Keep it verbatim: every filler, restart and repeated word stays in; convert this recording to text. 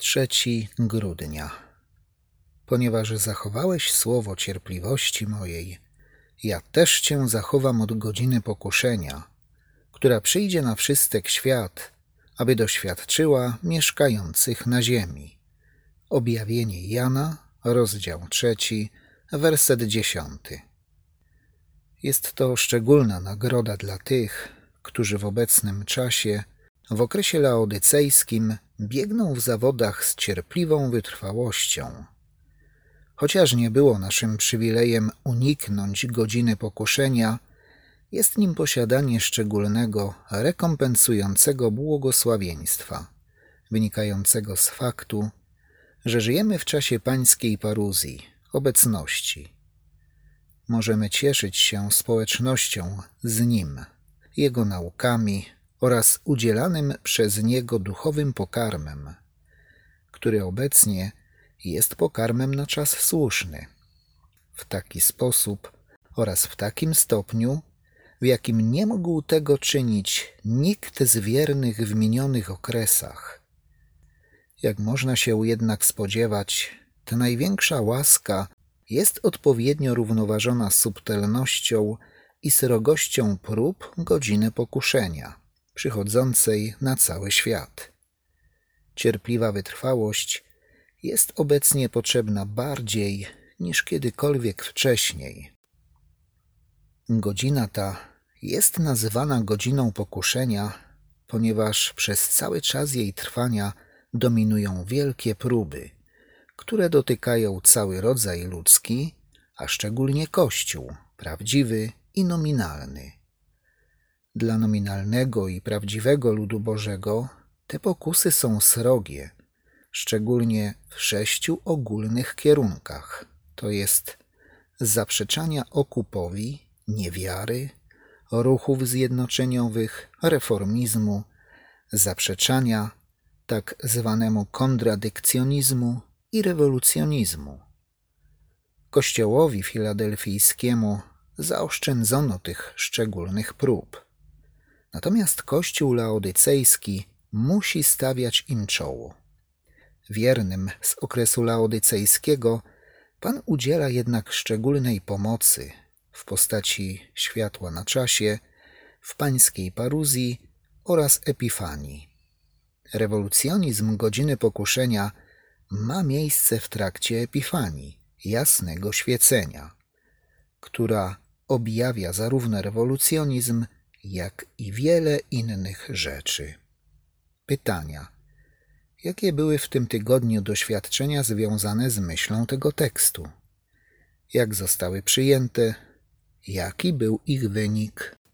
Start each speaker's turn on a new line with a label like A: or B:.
A: Trzeci grudnia. Ponieważ zachowałeś słowo cierpliwości mojej, ja też cię zachowam od godziny pokuszenia, która przyjdzie na wszystek świat, aby doświadczyła mieszkających na ziemi. Objawienie Jana, rozdział trzeci, werset dziesiąty. Jest to szczególna nagroda dla tych, którzy w obecnym czasie, w okresie laodycejskim, biegną w zawodach z cierpliwą wytrwałością. Chociaż nie było naszym przywilejem uniknąć godziny pokuszenia, jest nim posiadanie szczególnego, rekompensującego błogosławieństwa, wynikającego z faktu, że żyjemy w czasie pańskiej paruzji, obecności. Możemy cieszyć się społecznością z Nim, Jego naukami oraz udzielanym przez Niego duchowym pokarmem, który obecnie jest pokarmem na czas słuszny. W taki sposób oraz w takim stopniu, w jakim nie mógł tego czynić nikt z wiernych w minionych okresach. Jak można się jednak spodziewać, ta największa łaska jest odpowiednio równoważona subtelnością i srogością prób godziny pokuszenia, przychodzącej na cały świat. Cierpliwa wytrwałość jest obecnie potrzebna bardziej niż kiedykolwiek wcześniej. Godzina ta jest nazywana godziną pokuszenia, ponieważ przez cały czas jej trwania dominują wielkie próby, które dotykają cały rodzaj ludzki, a szczególnie Kościół, prawdziwy i nominalny. Dla nominalnego i prawdziwego ludu Bożego te pokusy są srogie, szczególnie w sześciu ogólnych kierunkach, to jest zaprzeczania okupowi, niewiary, ruchów zjednoczeniowych, reformizmu, zaprzeczania tak zwanemu kontradykcjonizmu i rewolucjonizmu. Kościołowi filadelfijskiemu zaoszczędzono tych szczególnych prób. Natomiast Kościół laodycejski musi stawiać im czoło. Wiernym z okresu laodycejskiego Pan udziela jednak szczególnej pomocy w postaci światła na czasie, w pańskiej paruzji oraz epifanii. Rewolucjonizm godziny pokuszenia ma miejsce w trakcie epifanii, jasnego świecenia, która objawia zarówno rewolucjonizm, jak i wiele innych rzeczy. Pytania. Jakie były w tym tygodniu doświadczenia związane z myślą tego tekstu? Jak zostały przyjęte? Jaki był ich wynik?